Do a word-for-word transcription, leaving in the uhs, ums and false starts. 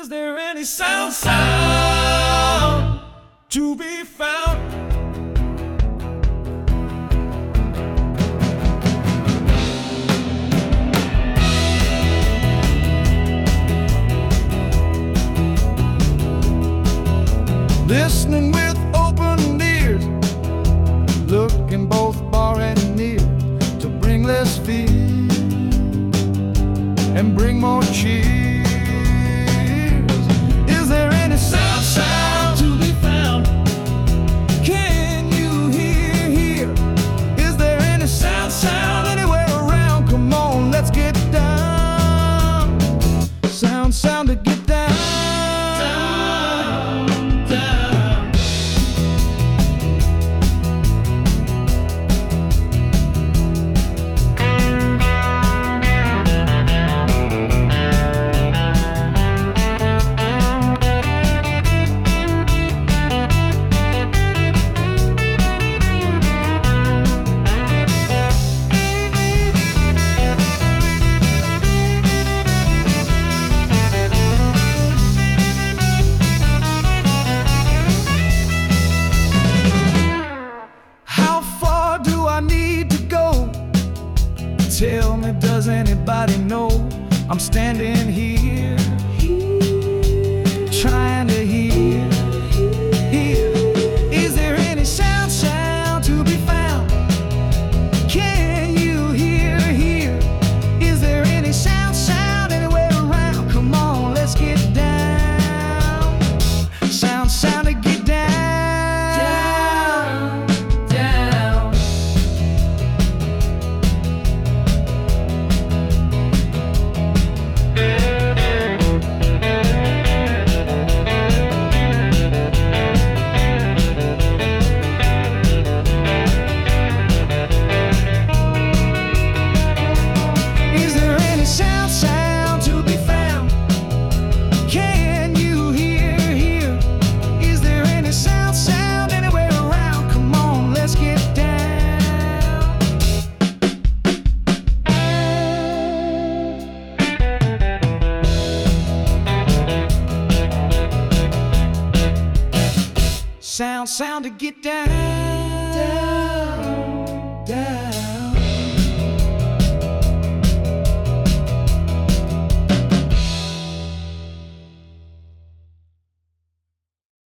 Is there any sound, sound to be found? Listening with open ears, looking both far and near to bring less fear and bring more cheer. Is there any sound, sound to be found? Can you hear, hear? Is there any sound, sound anywhere around? Come on, let's get down. Sound, sound to get down. Tell me, does anybody know I'm standing here, trying to hear, hear. Is there any sound, sound to be found? Can you hear, hear? Is there any sound, sound anywhere around? Come on, let's get down. Sound, sound to get down. Sound, sound to get down. Down.